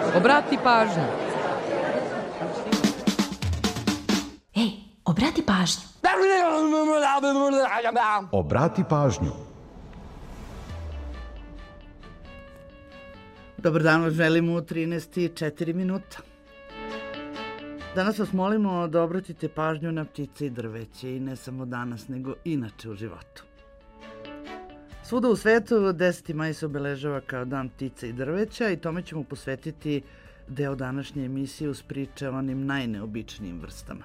Obrati pažnju. Ej, obrati pažnju. Obrati pažnju. Dobar dan, vas želimo u 13:04 minuta. Danas vas molimo da obratite pažnju na ptice i drveće i ne samo danas, nego inače u životu. Svuda u svetu 10. maj se obeležava kao dan ptica i drveća i tome ćemo posvetiti deo današnje emisije uz priče o onim najneobičnijim vrstama.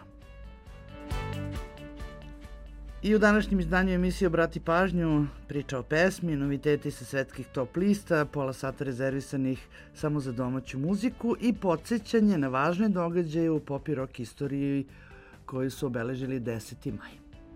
I u današnjem izdanju emisije Obrati pažnju priča o pesmi, noviteti sa svetskih top lista, pola sata rezervisanih samo za domaću muziku i podsjećanje na važne događaje u pop i rock istoriji koji su obeležili 10. maj.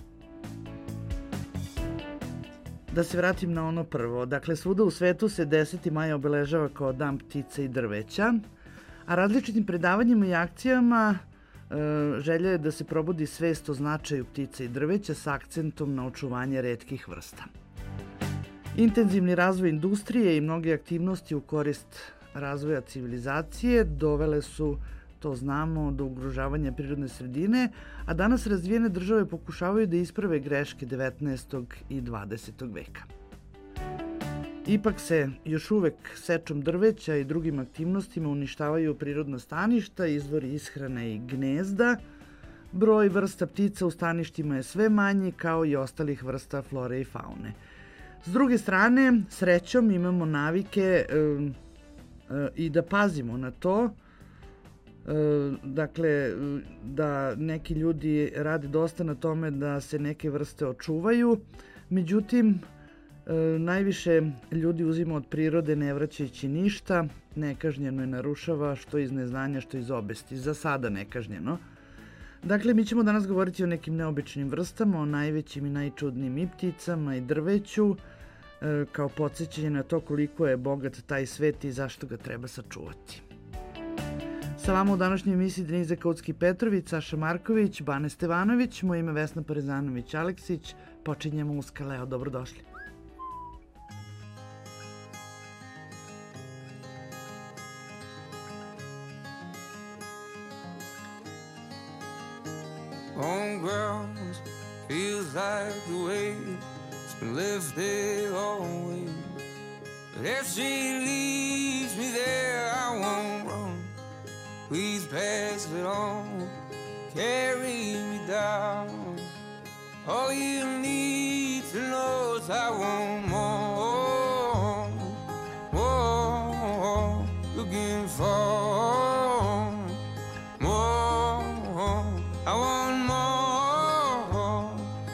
Da se vratim na ono prvo. Dakle, svuda u svetu se 10. maj obeležava kao dan ptica i drveća, a različitim predavanjima i akcijama želja je da se probudi svest o značaju ptica i drveća sa akcentom na očuvanje retkih vrsta. Intenzivni razvoj industrije i mnoge aktivnosti u korist razvoja civilizacije dovele su, to znamo, do ugrožavanja prirodne sredine, a danas razvijene države pokušavaju da isprave greške 19. i 20. veka. Ipak se još uvek sečom drveća i drugim aktivnostima uništavaju prirodna staništa, izvori ishrane i gnezda. Broj vrsta ptica u staništima je sve manji, kao i ostalih vrsta flore i faune. S druge strane, srećom imamo navike i da pazimo na to. Dakle, da neki ljudi rade dosta na tome da se neke vrste očuvaju, međutim, najviše ljudi uzima od prirode ne vraćajući ništa, nekažnjeno je narušava što iz neznanja, što iz obesti. Za sada nekažnjeno. Dakle, mi ćemo danas govoriti o nekim neobičnim vrstama, o najvećim i najčudnijim i pticama i drveću, kao podsjećanje na to koliko je bogat taj svet i zašto ga treba sačuvati. Sa vama u današnjoj emisiji Denisa Kautsky-Petrović, Saša Marković, Bane Stevanović, moje ime Vesna Parezanović-Aleksić. Počinjemo uz Kaleo, dobrodošli. On ground feels like the weight has been lifted always. But if she leaves me there, I won't run. Please pass it on, carry me down. All you need to know is I want more, more, looking for more. I want more,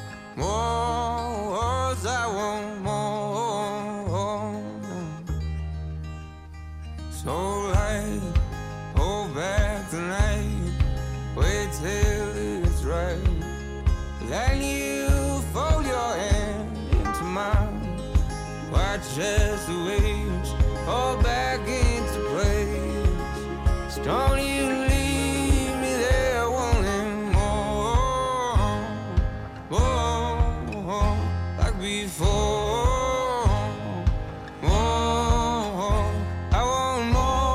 more, I want more. So light, hold back tonight, wait till it's right. Then you fold your hand into mine, watch as the waves fall back into place. So don't you leave me there wanting more, more, like before. More, I want more.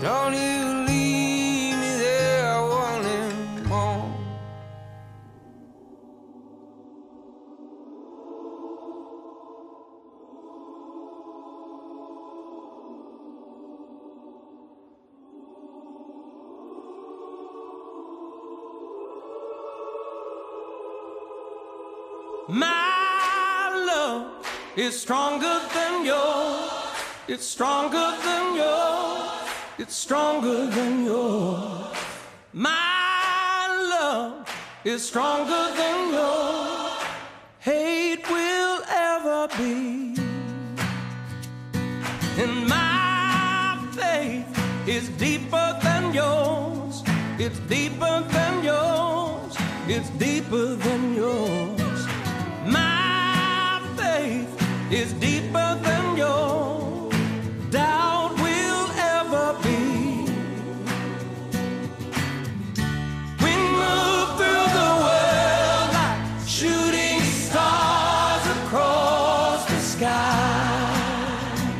Don't you leave me there wanting more. My love is stronger than yours. It's stronger than yours. It's stronger than yours. My love is stronger than yours. Hate will ever be. And my faith is deeper than yours. It's deeper than yours. It's deeper than yours. My faith is deeper than yours. Doubt will ever be. We move through the world like shooting stars across the sky,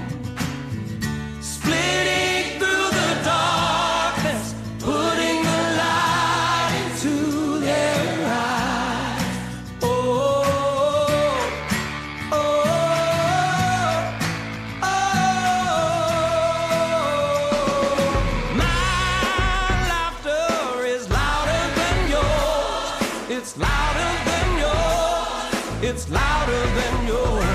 splitting through the darkness, putting the light into their eyes. Oh, oh, oh. My laughter is louder than yours. It's louder than yours. It's louder than yours.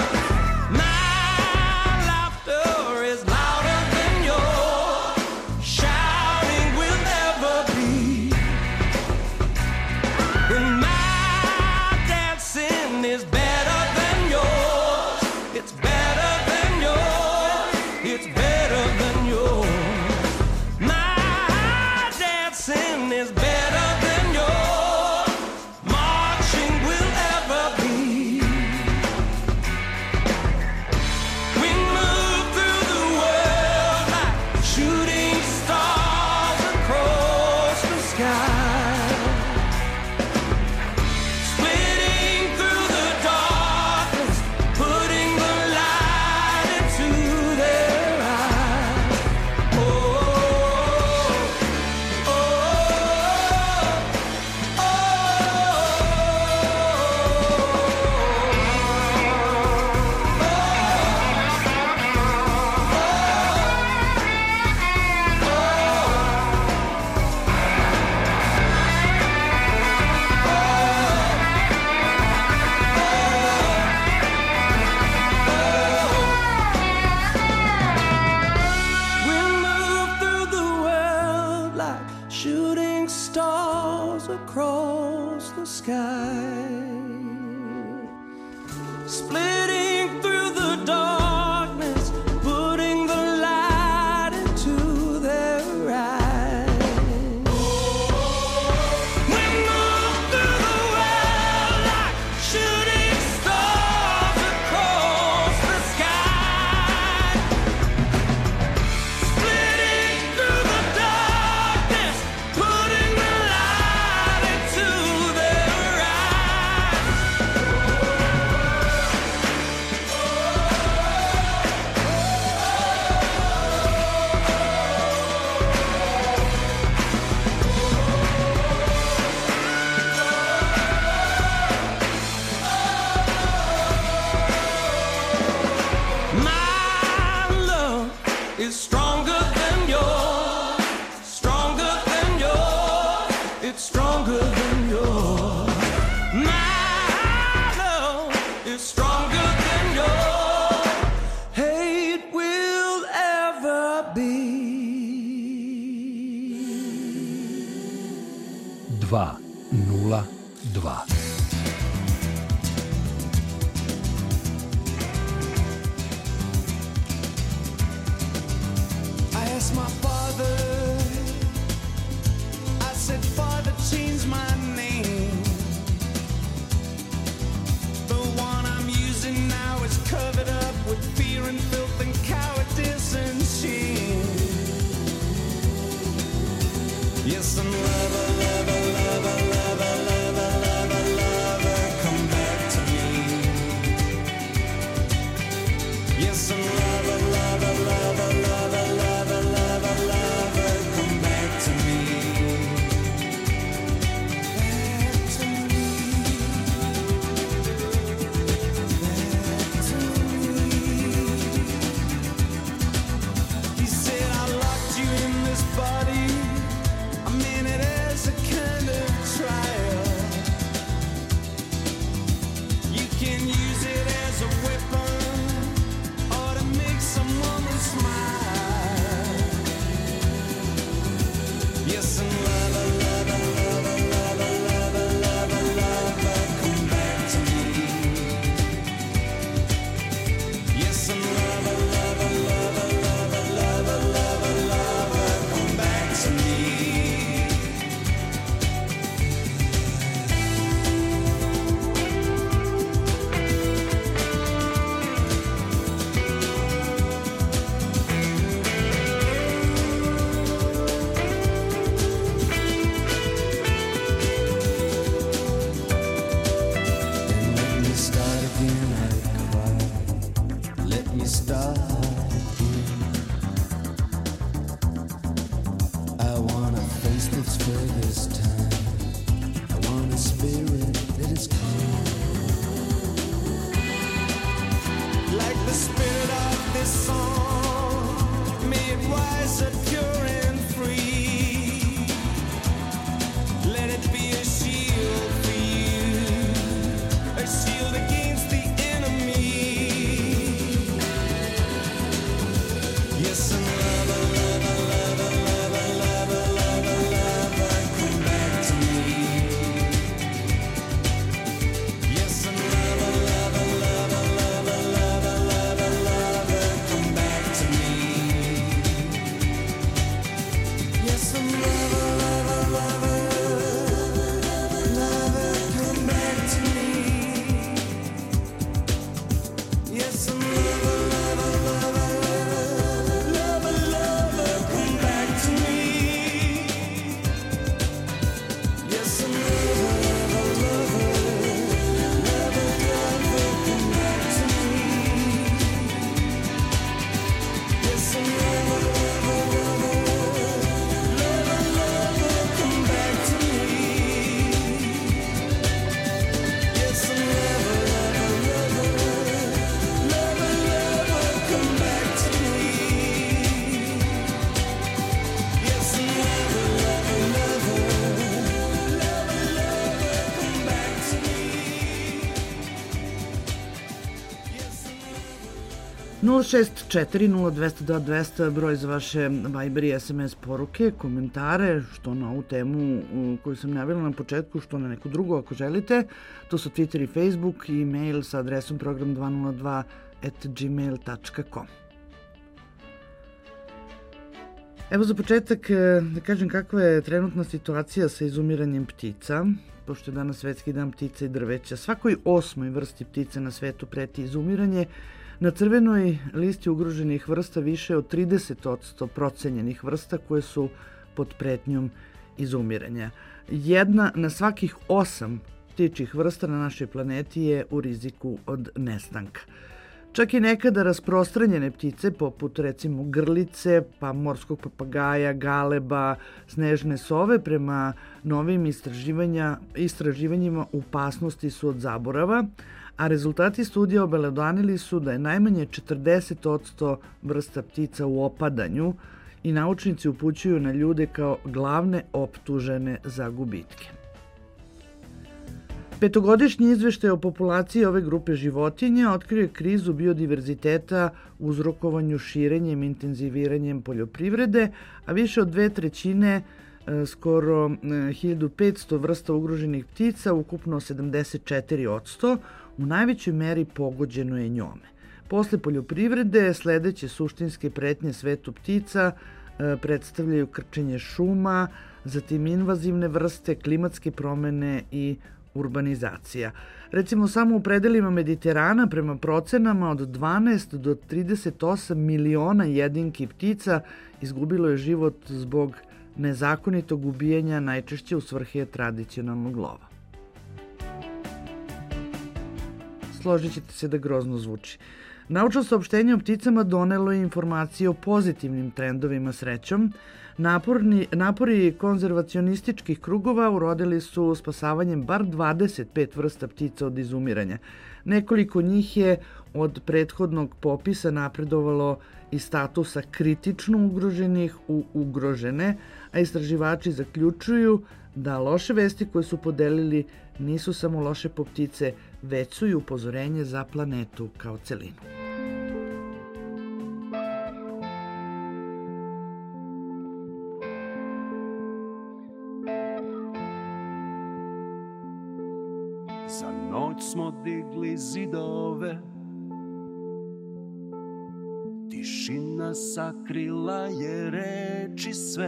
My laughter is louder than yours. Shouting will never be. And my dancing is better than yours. It's better than yours. It's better than yours. My dancing is better than yours. Marching will ever be. We move through the world like shooting stars across the sky, splitting through the darkness, putting the light into their eyes. Oh, oh, we'll move through the world like shooting stars across the sky, splitting through the darkness, putting the light into their eyes. We move through the world like shooting stars across the sky, splitting through the darkness, putting the light into their eyes. My love is stronger than yours. Stronger than yours. It's stronger than yours. My love is stronger than yours. Hate will ever be. 202. I asked my father, I said, Father, change my name. The one I'm using now is covered up with fear and filth and cowardice and shame. Yes, I'm lover, lover, lover, lover, lover, lover, lover, come back to me. Yes, I'm lover, lover, lover, lover, lover, lover, lover. it's a kind of trial. You can use it as a weapon or to make some woman smile. Yes, and lover, lover, lover, lover, lover, lover, lover, come back to me. Yes, and lover, lover, lover, lover, lover, lover, lover, come back to me. And let me start again, I cry. Let me start again. I want a face that's fair this time. I want a spirit that is calm, like the spirit of this song, made wiser, pure and free. Let it be a shield for you, a shield against the enemy. Yes, and lover, lover, lover, lover, lover, lover, lover, come back to me. Yes, and lover, lover, lover, lover, lover, lover, lover, come back to me. Yes, and lover, lover, lover, lover, come back to me. Yes, and lover, lover, lover, lover, lover, come back to me. Yes, and lover, lover, lover, lover, lover, come back to me. Yes, and lover, lover, lover, lover, lover, come back to me. Yes, and lover, lover, lover, lover, lover, come back to me. Yes, and lover, lover, lover, lover, lover, come back to me. Yes, and lover. 064-0202-200 broj za vaše Viber i SMS poruke, komentare, što na ovu temu koju sam najavila na početku, što na neku drugu ako želite. To su Twitter i Facebook i mail sa adresom program202@gmail.com. Evo za početak da kažem kakva je trenutna situacija sa izumiranjem ptica, pošto je danas Svetski dan ptica i drveća. Svakoj 8. vrsti ptice na svetu preti izumiranje. Na crvenoj listi ugroženih vrsta više od 30% procenjenih vrsta koje su pod pretnjom izumiranja. Jedna na svakih 8 ptičjih vrsta na našoj planeti je u riziku od nestanka. Čak i nekada rasprostranjene ptice, poput recimo grlice, pa morskog papagaja, galeba, snežne sove, prema novim istraživanjima u opasnosti su od zaborava, a rezultati studija obelodanili su da je najmanje 40% vrsta ptica u opadanju i naučnici upućuju na ljude kao glavne optužene za gubitke. Petogodišnji izveštaj o populaciji ove grupe životinja otkrio je krizu biodiverziteta uzrokovanju širenjem i intenziviranjem poljoprivrede, a više od 2/3, skoro 1500 vrsta ugroženih ptica, ukupno 74%, u najvećoj meri pogođeno je njome. Posle poljoprivrede, sledeće suštinske pretnje svetu ptica predstavljaju krčenje šuma, zatim invazivne vrste, klimatske promene i urbanizacija. Recimo samo u predelima Mediterana prema procenama od 12 do 38 miliona jedinki ptica izgubilo je život zbog nezakonitog ubijanja, najčešće u svrhe tradicionalnog lova. Složit ćete se da grozno zvuči. Naučno saopštenje o pticama donelo je informacije o pozitivnim trendovima srećom. Napori konzervacionističkih krugova urodili su spasavanjem bar 25 vrsta ptica od izumiranja. Nekoliko njih je od prethodnog popisa napredovalo iz statusa kritično ugroženih u ugrožene, a istraživači zaključuju da loše vesti koje su podelili nisu samo loše po ptice, već su i upozorenje za planetu kao celinu. Za noć smo digli zidove, tišina sakrila je reči sve.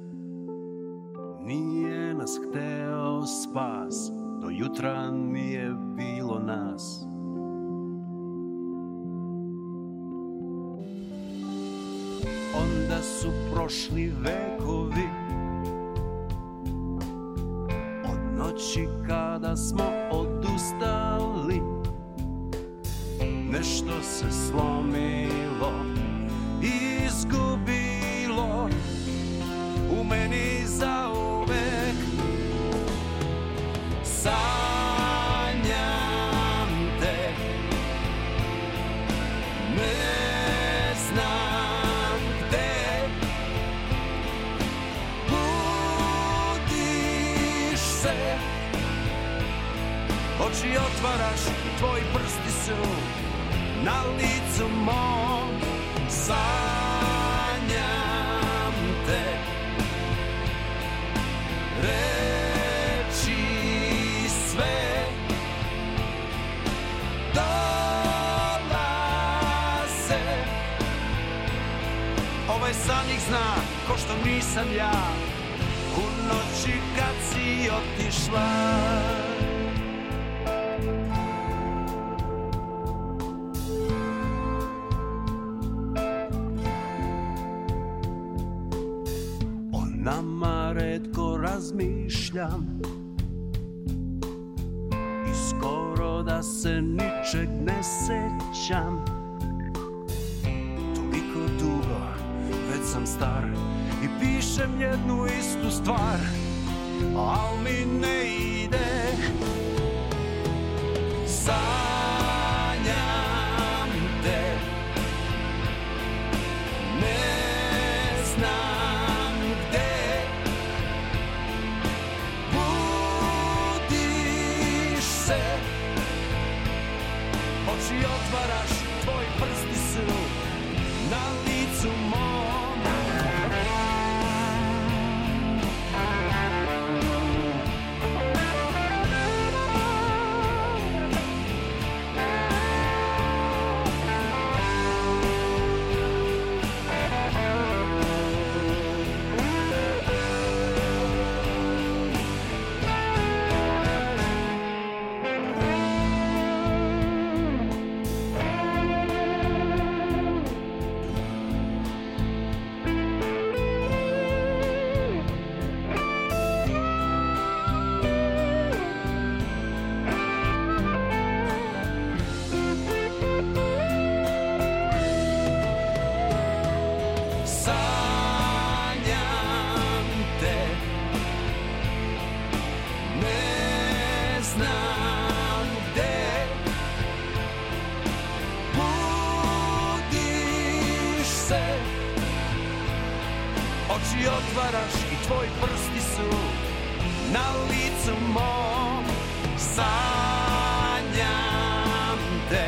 Nije nas hteo spas, do jutra nije bilo nas. Onda su prošli vekovi, od noći kada smo odustali. Nešto se slomilo, izgubilo u meni zauvek. Sanjam te, ne znam gde. Budiš se, oči otvaraš, tvoji prsti su na licu mom. Sanjam te, reči sve dolaze. Ovaj san ih zna, ko što nisam ja, u noći kad si otišla. Nama retko razmišljam i skoro da se ničeg ne sećam. Toliko dugo, već sam star i pišem jednu istu stvar, al mi ne ide. Sanjam te, ne znam oči otvaraš, tvoji prsti su na licu mom. Oči otvaraš i tvoji prsti su na licu mom. Sanjam te,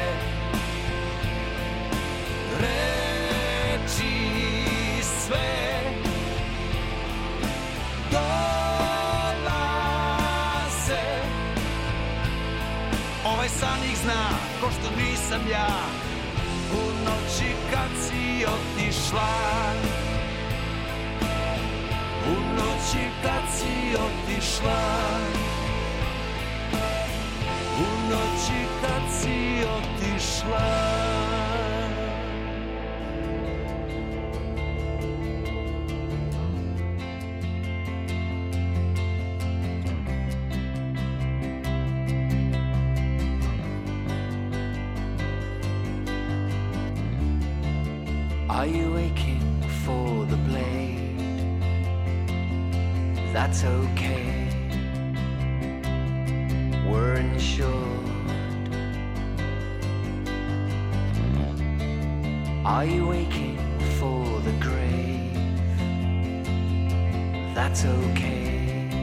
reči sve dolaze. Ovaj san ih zna, ko što nisam ja, u noći kad si otišla. U noći kad si otišla, u noći kad si otišla. Are you aching for the blade? That's okay. We're insured. Are you waiting for the grave? That's okay.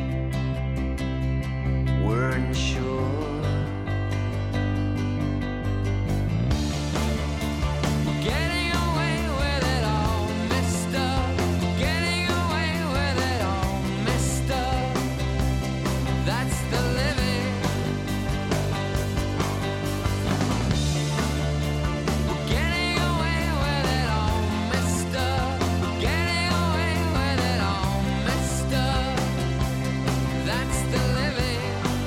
We're unsure. Getting away with it all, mister. Getting away with it all, mister. That's the living. Getting away with it all, mister. Getting away with it all, mister. That's the living.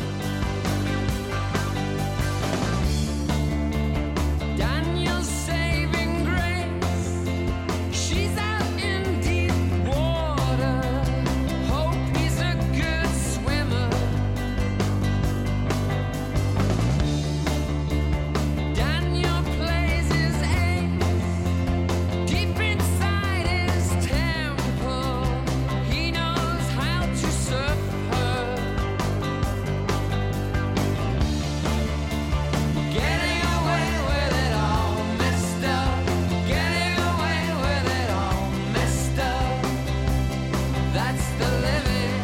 Daniel's saving grace. She's out in deep water. Hope he's a good swimmer. Daniel plays his ace deep inside his temple. He knows how to surf her. Getting away with it all, mister. Getting away with it all, mister. That's the living.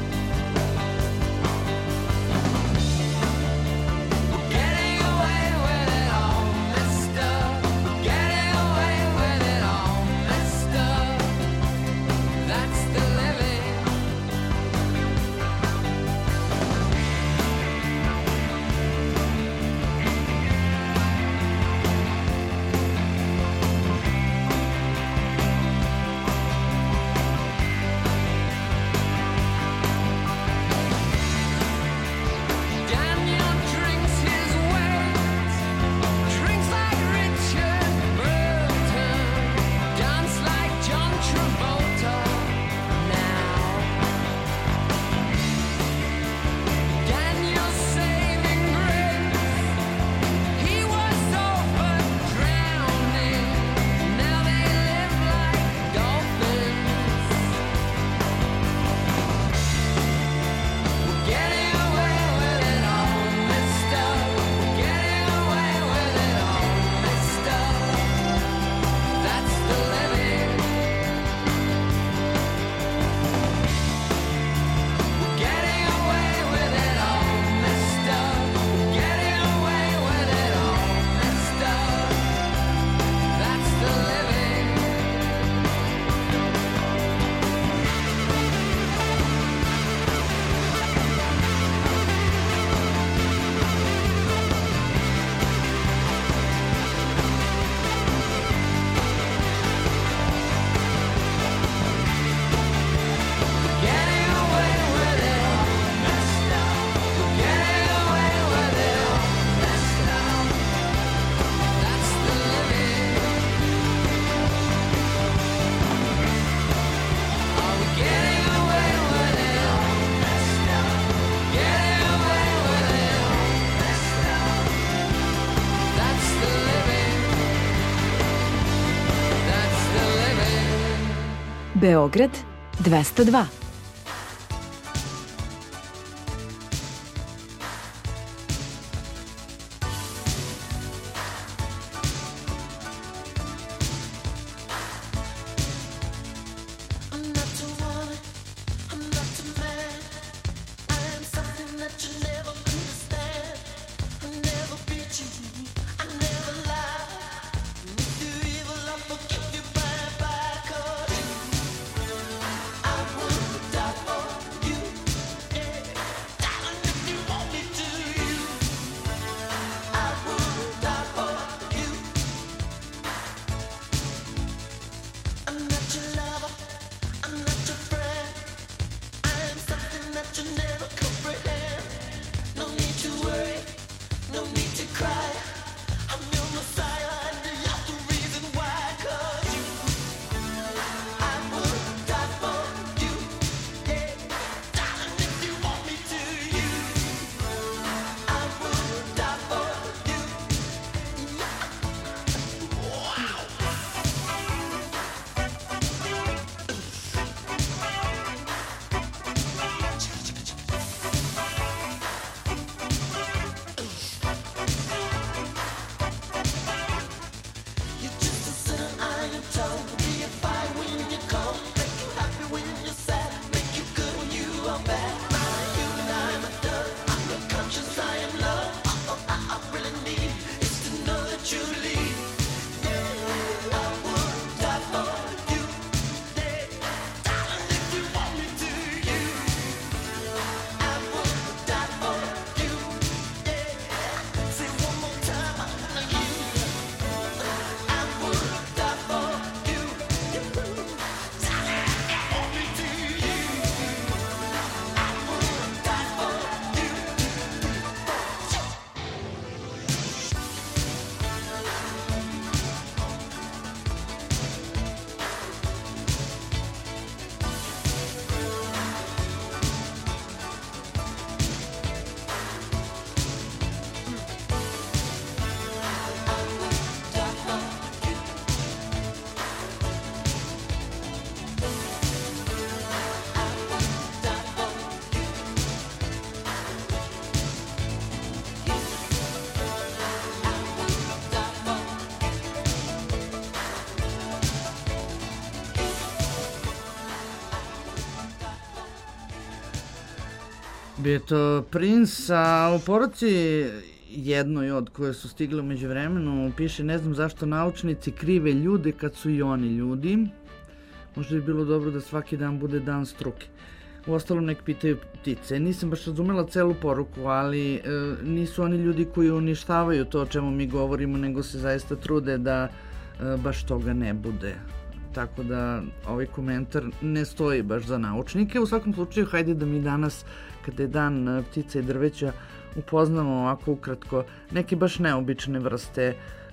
Getting away with it all, mister. Getting away with it all, mister. That's the living. Daniel drinks his weight, drinks like Richard Burton, dance like John Travolta now. Daniel's saving grace, he was over drowning, now they live like dolphins. Getting away with it all, mister. Getting away with it all, mister. That's the living. Getting away with it all, mister. Getting away with it all, mister. That's the living. Getting away with it all, mister. Getting away with it all, mister. That's the living. Are we getting away with it all, mister? Getting away with it all, mister. That's the living. That's the living. Beograd 202. I'm not a woman, I'm not a man. I am something that you never understand. I never beat you, I never lie. If you're evil, I'll forgive you by 'cause I would Bio je to Prince, a u poruci jednoj od koje su stigle umeđu vremenu piše: ne znam zašto naučnici krive ljude kad su i oni ljudi. Možda bi bilo dobro da svaki dan bude dan struke. Uostalom nek pitaju ptice. Nisam baš razumela celu poruku, ali nisu oni ljudi koji uništavaju to o čemu mi govorimo, nego se zaista trude da baš toga ne bude. Tako da ovaj komentar ne stoji baš za naučnike. U svakom slučaju, hajde da mi danas, kada je dan ptica i drveća, upoznamo ovako ukratko neke baš neobične vrste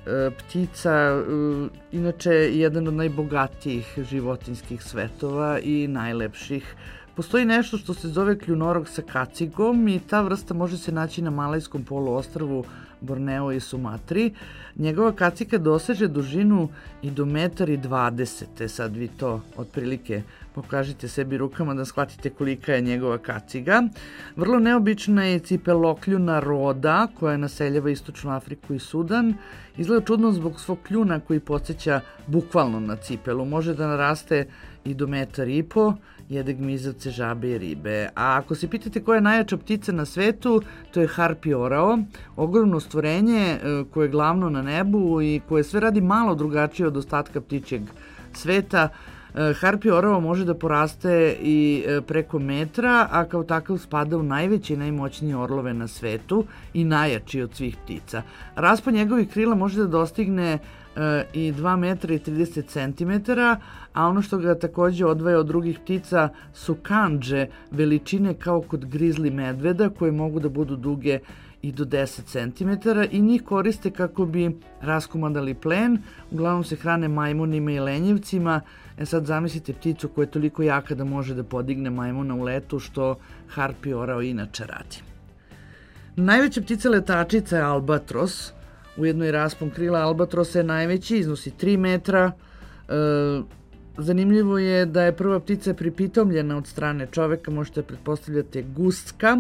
ptica. Inače, jedan od najbogatijih životinjskih svetova i najlepših. Postoji nešto što se zove kljunorog sa kacigom i ta vrsta može se naći na Malajskom poluostrvu, Borneo i Sumatri. Njegova kaciga doseže dužinu i do 1,20 m. Sad vi to otprilike pokažite sebi rukama da shvatite kolika je njegova kaciga. Vrlo neobična je cipelokljuna roda koja naseljava Istočnu Afriku i Sudan. Izgleda čudno zbog svog kljuna koji podsjeća bukvalno na cipelu. Može da naraste i do 1,5 m, jede gmizavce, žabe i ribe. A ako se pitate koja je najjača ptica na svetu, to je harpi orao, ogromno stvorenje koje je glavno na nebu i koje sve radi malo drugačije od ostatka ptičjeg sveta. Harpi orao može da poraste i preko metra, a kao takav spada u najveće i najmoćnije orlove na svetu i najjači od svih ptica. Raspon njegovih krila može da dostigne i 2,30 m, a ono što ga takođe odvaja od drugih ptica su kandže veličine kao kod grizli medveda, koje mogu da budu duge i do 10 cm i njih koriste kako bi raskomadali plen. Uglavnom se hrane majmunima i lenjevcima. Sad zamislite pticu koja je toliko jaka da može da podigne majmuna u letu, što harpi orao inače radi. Najveća ptica letačica je albatros. Ujedno i raspon krila albatrosa je najveći, iznosi 3 metra. Zanimljivo je da je prva ptica pripitomljena od strane čoveka, možete pretpostavljati guska.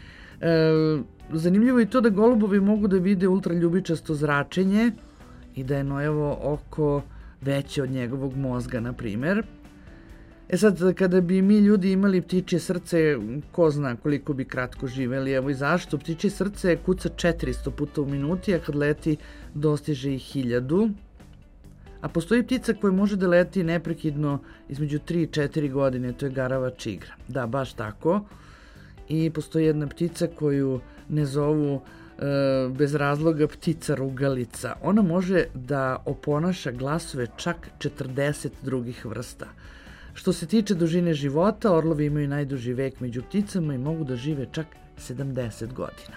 Zanimljivo je i to da golubovi mogu da vide ultraljubičasto zračenje i da je Nojevo oko veće od njegovog mozga, na primer. Sad, kada bi mi ljudi imali ptičje srce, ko zna koliko bi kratko živeli. Evo i zašto. Ptičje srce kuca 400 puta u minuti, a kad leti dostiže i 1000. A postoji ptica koja može da leti neprekidno između 3 i 4 godine, to je garava čigra. Da, baš tako. I postoji jedna ptica koju ne zovu bez razloga ptica rugalica. Ona može da oponaša glasove čak 40 drugih vrsta. Što se tiče dužine života, orlovi imaju najduži vek među pticama i mogu da žive čak 70 godina.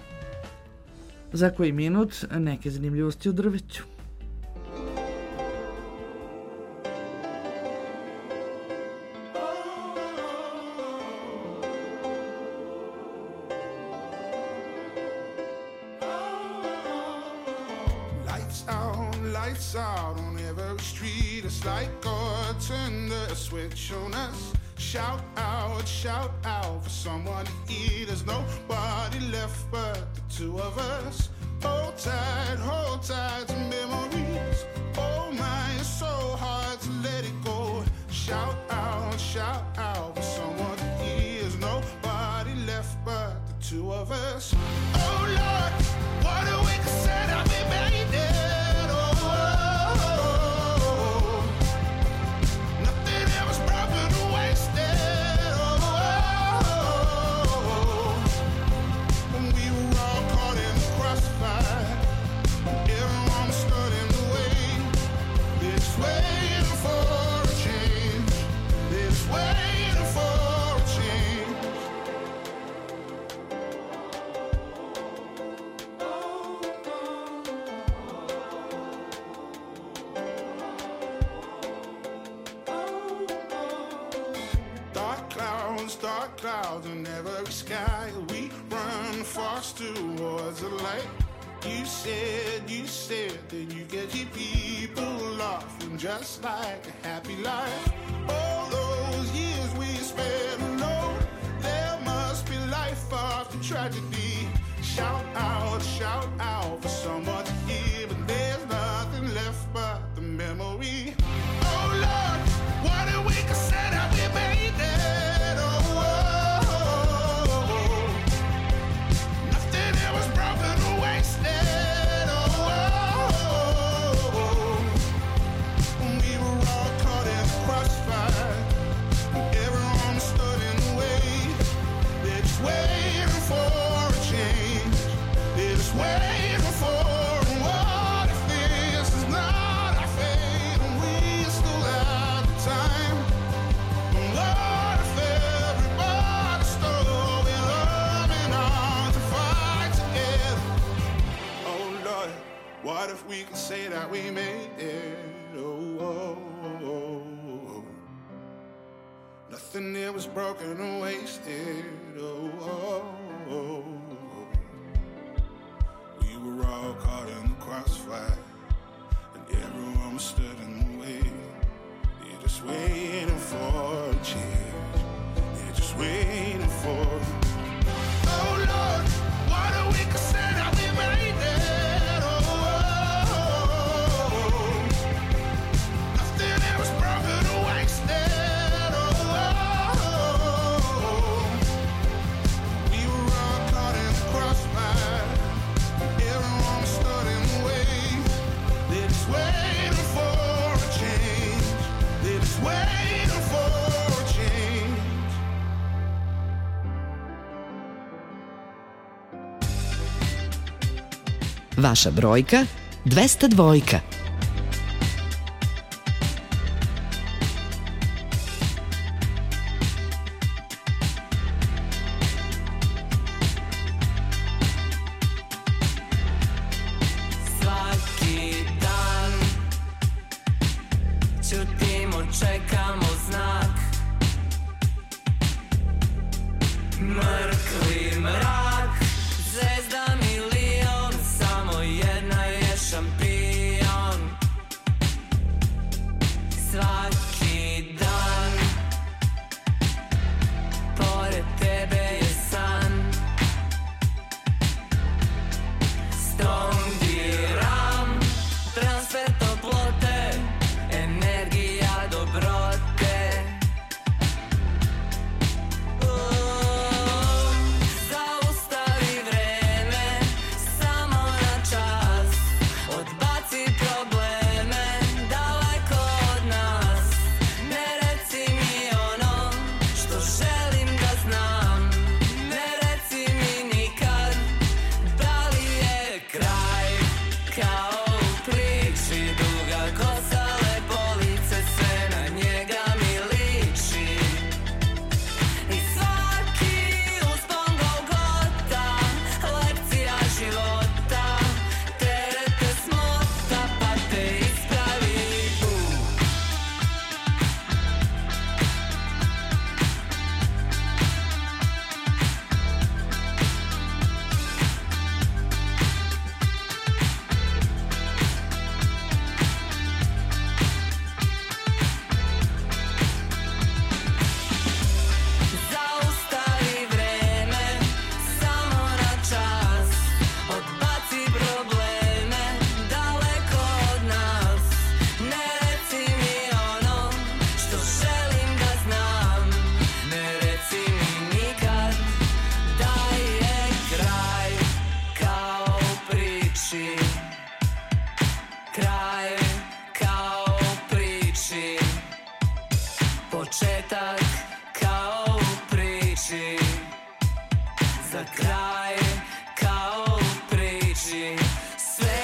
Za koji minut neke zanimljivosti u drveću. Lights out on every street. It's like God turned the switch on us. Shout out for someone to eat. There's nobody left but the two of us. Hold tight to memories. Oh my, it's so hard to let it go. Shout out for someone to eat. There's nobody left but the two of us. Oh Lord, what a week said I've been made it. Dark clouds in every sky. We run fast towards the light. You said that you get your people laughing just like a happy life. All those years we spent alone, there must be life after tragedy. Shout out for someone to hear, but there's nothing left but the memory. Oh Lord, what a week I said I we made it. Oh, oh, oh, oh. Nothing here was broken or wasted. We were all caught in the crossfire, and everyone was stood in the way. You're just waiting for a change. You're just waiting for. Oh Lord, what a we consider we made it. Nothing here was broken or wasted. Vaša brojka 202. Svaki dan ćutimo, čekamo znak. Mrkvi mrak, zvezda milion, samo jedna je šampion. Svaki dan pored tebe je san. Stondiram, transfer toplote, energija dobrote. Zaustavi vreme, samo na čas. Odbaci probleme, daleko od nas. Ne reci mi ono što želim da znam. Ne reci mi nikad da li je kraj. Kao u priči, duga kosa, lepo lice, sve na njega mi liči. I svaki uspon Golgota, lekcija života. Terete smota, pa te ispravi. Zaustavi vreme, samo na čas. Odbaci probleme, daleko od nas. Ne reci mi ono što želim da znam. Ne reci mi nikad da je kraj. Kao u priči, kraj kao u priči. Početak kao u priči. Za kraj kao u priči. Sve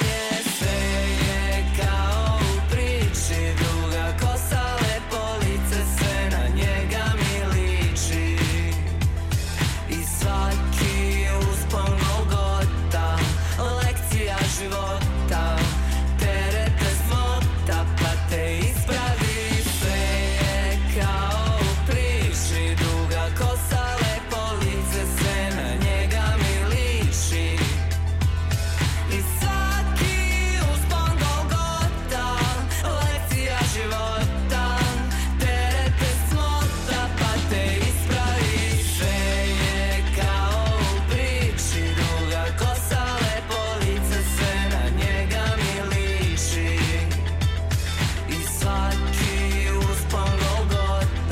je kao u priči. Duga kosa, lepo lice, sve na njega mi liči. I svaki uspon Golgota, lekcija života. Terete smota, pa te ispravi. Sve je kao u priči. Duga kosa, lepo lice, sve na njega mi liči. I svaki uspon Golgota, lekcija života. Terete smota, pa te ispravi. Sve je kao u priči. Duga kosa, lepo lice, sve na njega mi liči. I svaki uspon Golgota,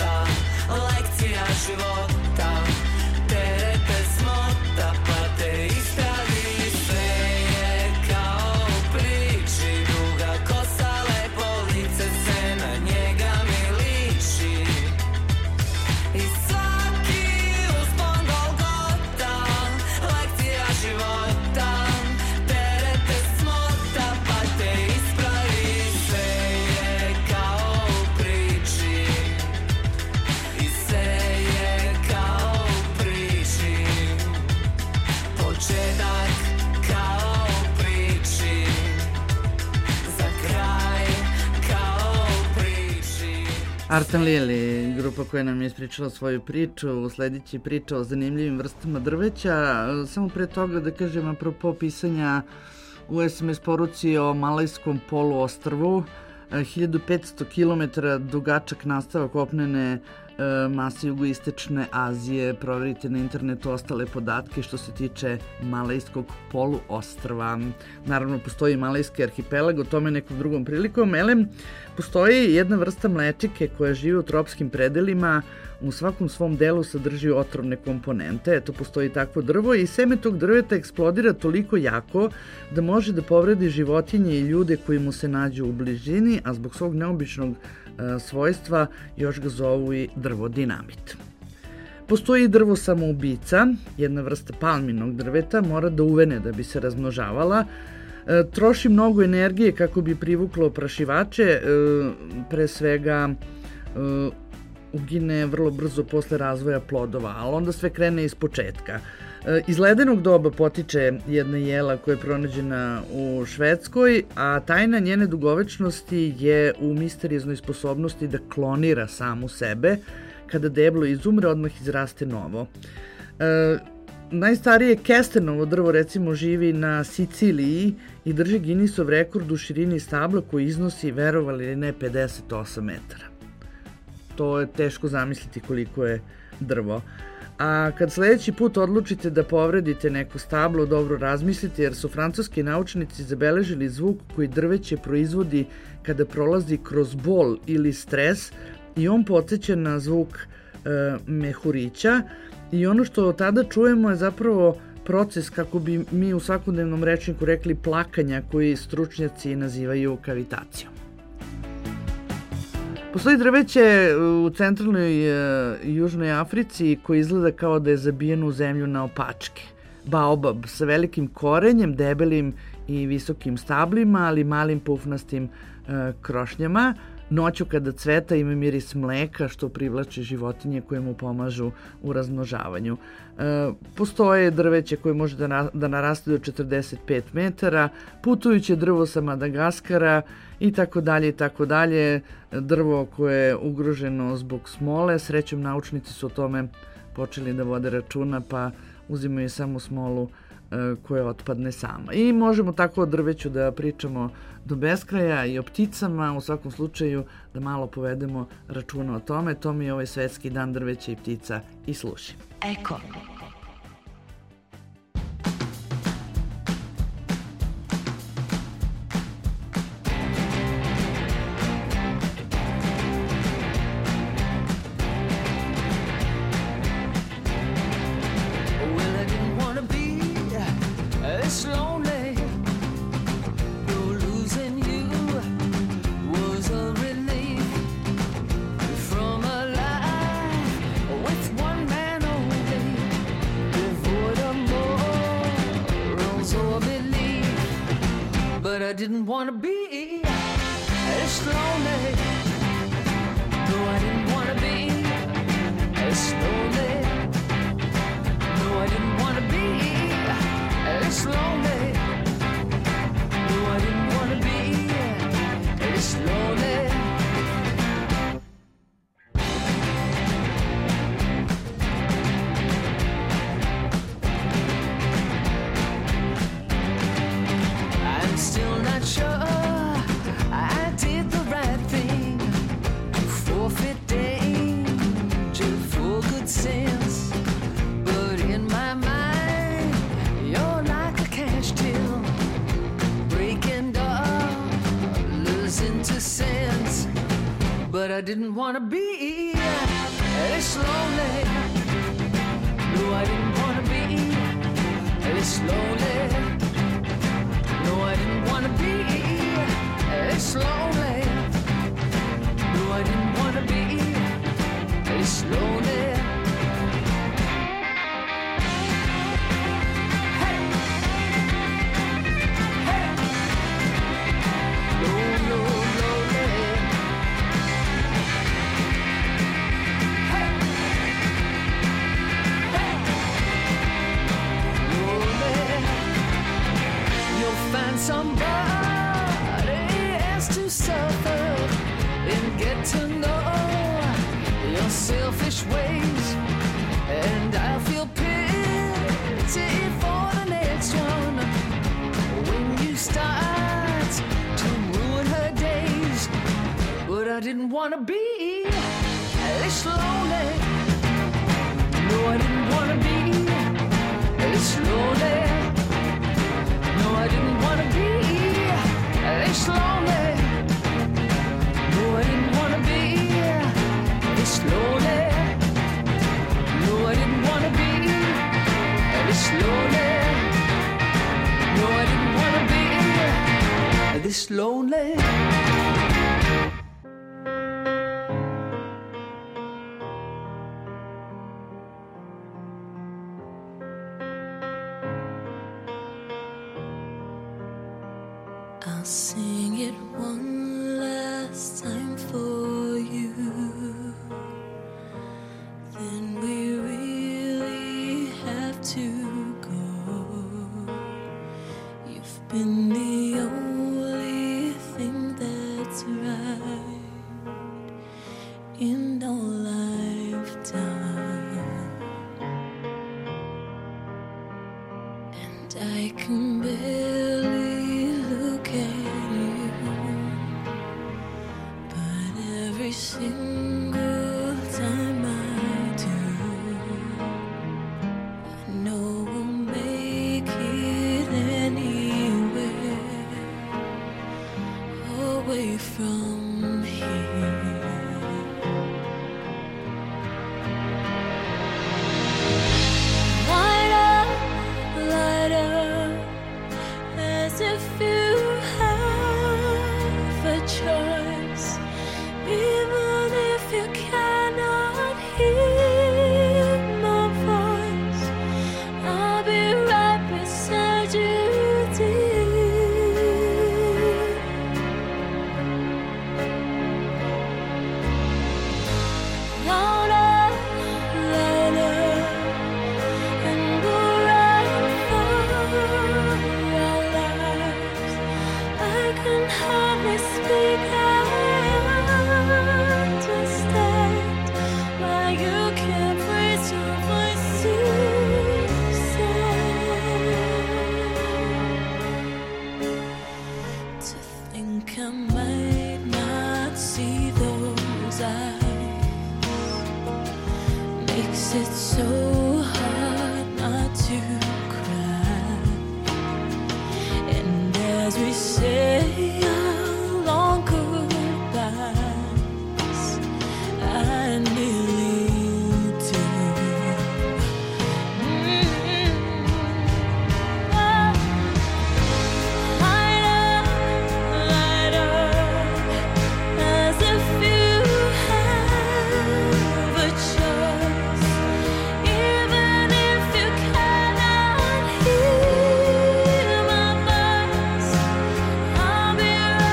Art and Lily, grupa koja nam je ispričala svoju priču, sledeći priča o zanimljivim vrstama drveća. Samo pre toga da kažem, apropo pisanja u SMS poruci o Malajskom poluostrvu, 1500 km dugačak nastavak opnene mase jugoistočne Azije. Proverite na internetu ostale podatke što se tiče Malajskog poluostrva. Naravno, postoji Malajski arhipelag, o tome nekom drugom prilikom. Postoji jedna vrsta mlečike koja živi u tropskim predelima, u svakom svom delu sadrži otrovne komponente. Eto, postoji takvo drvo i seme tog drveta eksplodira toliko jako da može da povredi životinje i ljude koji mu se nađu u blizini, a zbog svog neobičnog svojstva još ga zovu i drvo-dinamit. Postoji i drvo samoubica, jedna vrsta palminog drveta, mora da uvene da bi se razmnožavala. Troši mnogo energije kako bi privuklo oprašivače, pre svega ugine vrlo brzo posle razvoja plodova, ali onda sve krene iz početka. Iz ledenog doba potiče jedna jela koja je pronađena u Švedskoj, a tajna njene dugovečnosti je u misterioznoj sposobnosti da klonira samu sebe. Kada deblo izumre, odmah izraste novo. Najstarije kestenovo drvo recimo živi na Siciliji i drži Guinnessov rekord u širini stabla koji iznosi, verovali ili ne, 58 metara. To je teško zamisliti koliko je drvo. A kad sledeći put odlučite da povredite neko stablo, dobro razmislite, jer su francuski naučnici zabeležili zvuk koji drveće proizvodi kada prolazi kroz bol ili stres i on podsjeća na zvuk mehurića i ono što tada čujemo je zapravo proces, kako bi mi u svakodnevnom rečniku rekli, plakanja, koji stručnjaci nazivaju kavitacijom. Postoji drveće u centralnoj i južnoj Africi koji izgleda kao da je zabijeno u zemlju na opačke. Baobab sa velikim korenjem, debelim i visokim stablima, ali malim pufnastim krošnjama. Noću kada cveta ima miris mleka što privlači životinje koje mu pomažu u razmnožavanju. Postoje drveće koje može da naraste do 45 metara, putujuće drvo sa Madagaskara i tako dalje i tako dalje. Drvo koje je ugroženo zbog smole. Srećom, naučnici su o tome počeli da vode računa, pa uzimaju samo smolu koja otpadne sama. I možemo tako o drveću da pričamo do beskraja i o pticama, u svakom slučaju da malo povedemo računa o tome. To mi je ovaj svetski dan drveća i ptica i služi. Eko. Didn't want to be this lonely. No, I didn't want to be this lonely. No, I didn't want to be this lonely. No, I didn't want to be this lonely. But I didn't want to be this lonely. No, I didn't want to be this lonely. No, I didn't want to be this lonely. No, I didn't want to be this lonely. Somebody else to say your selfish ways, and I'll feel pity for the next one when you start to ruin her days. But I didn't want to be this lonely. No, I didn't want to be this lonely. No, I didn't want to be this lonely. No, I didn't want to be this lonely. No, I didn't want to be this lonely. No, I didn't want to be this lonely. I'll sing it one last time for you. Then we really have to go. You've been the only thing that's right in our lifetime, and I can barely look at you, but every single time I do, I know we'll make it anywhere away from here. Light up, as if you have a choice, even if you cannot hear my voice. I'll be right beside you, dear. Louder, louder, and we'll run for our lives. I can hardly speak, I understand why you can't raise your voice to say. To think I might not see those eyes makes it so hard not to cry. And as we say our long goodbyes, I nearly do. Light up, as if you have a choice, even if you cannot hear my voice. I'll be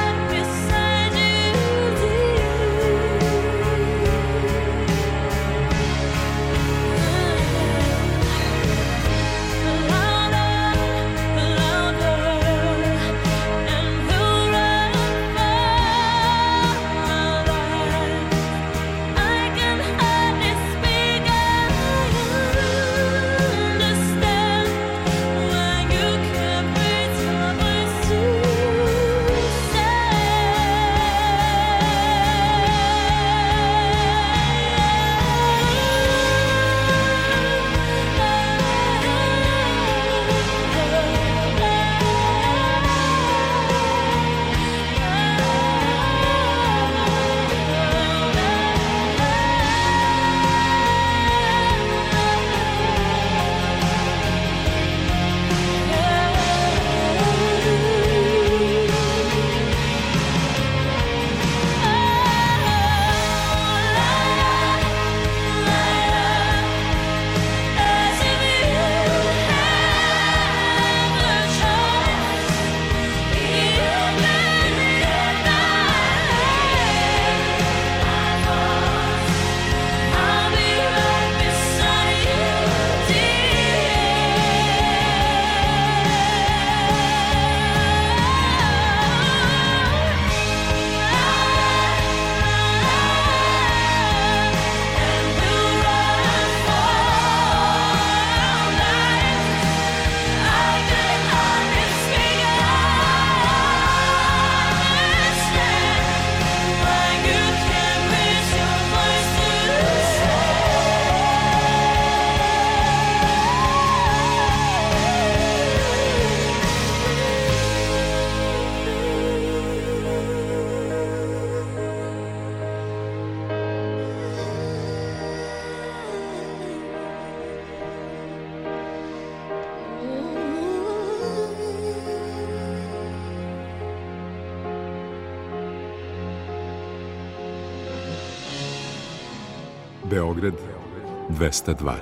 Beograd 202.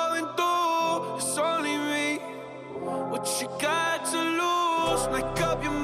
Make up your